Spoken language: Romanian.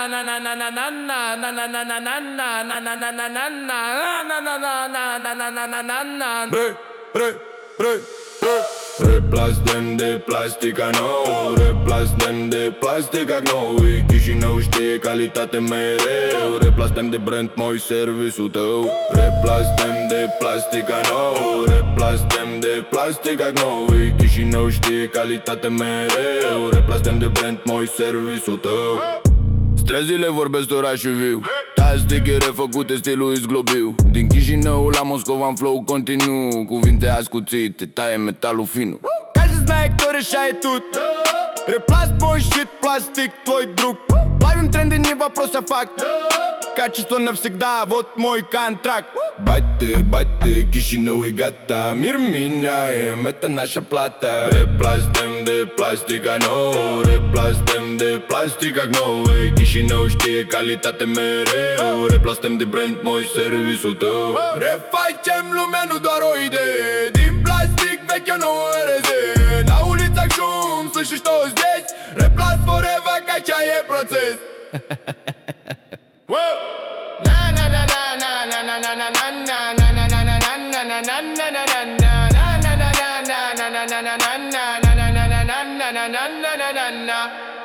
Replastem de plastica nouă, replastem de plastica nouă. Chișinău știe calitate mereu. Replastem de brand, moi serviciul tău. Replastem de plastica nouă, replastem de plastica nouă. Chișinău știe calitate mereu. Replastem de brand, moi serviciul tău. Străzile vorbesc orașul viu. Stickere făcute stilul izglobiu. Din Chișinău la Moscova în flow continuu. Cuvinte ascuțite, taie metalul finu. Каждый знает, кто решает тут. Репласт мой щит, пластик твой друг. Ловим тренды, не вопрос, а факт. Качество навсегда, вот мой контракт. Бать-ты, Chișinău e gata. Мир меняем, это наша плата. Replastem de plastica nouă, replastem de plastica nouă. Chișinău știe calitate mereu. Replastem de brand, moi serviciul tău. Refacem lumea, nu doar o idee. Din plastic vechi o nouă RZ. La ulița Șum, sunt și toți deci. Replas forever, ca ce e proces. Na